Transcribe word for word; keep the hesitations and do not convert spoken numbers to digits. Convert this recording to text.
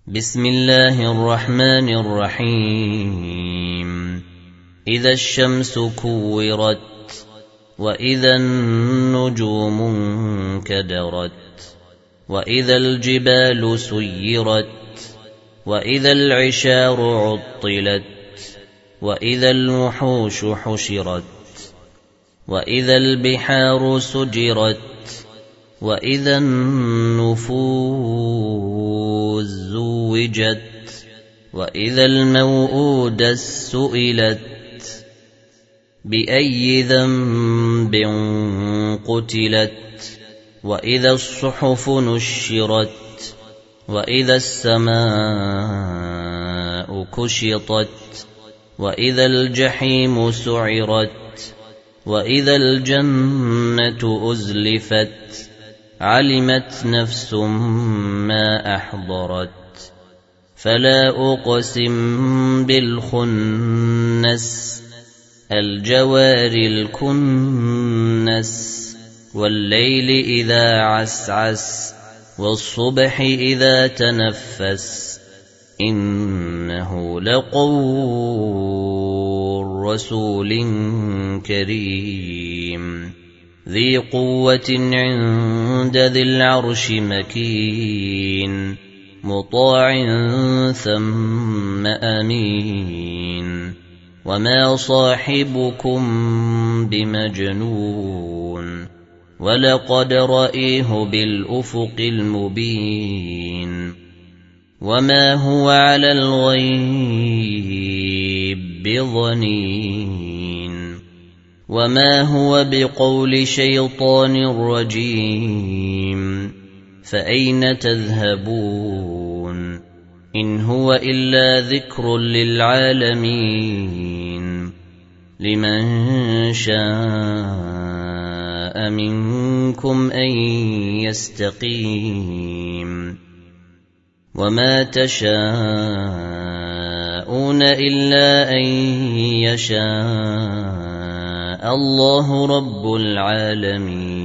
بسم الله الرحمن الرحيم إذا الشمس كورت وإذا النجوم انكدرت وإذا الجبال سيرت وإذا العشار عطلت وإذا الوحوش حشرت وإذا البحار سجرت وإذا النفوس زوجت وإذا الموءودة سئلت بأي ذنب قتلت وإذا الصحف نشرت وإذا السماء كشطت وإذا الجحيم سعرت وإذا الجنة أزلفت علمت نفس ما أحضرت فلا أقسم بالخنس الجوار الكنس والليل إذا عسعس والصبح إذا تنفس إنه لقول رسول كريم ذي قوة عند ذي العرش مكين مطاع ثم أمين وما صاحبكم بمجنون ولقد رأيه بالأفق المبين وما هو على الغيب بضنين وما هو بقول شيطان رجيم فأين تذهبون إن هو إلا ذكر للعالمين لمن شاء منكم أن يستقيم وما تشاءون إلا أن يشاء الله رب العالمين.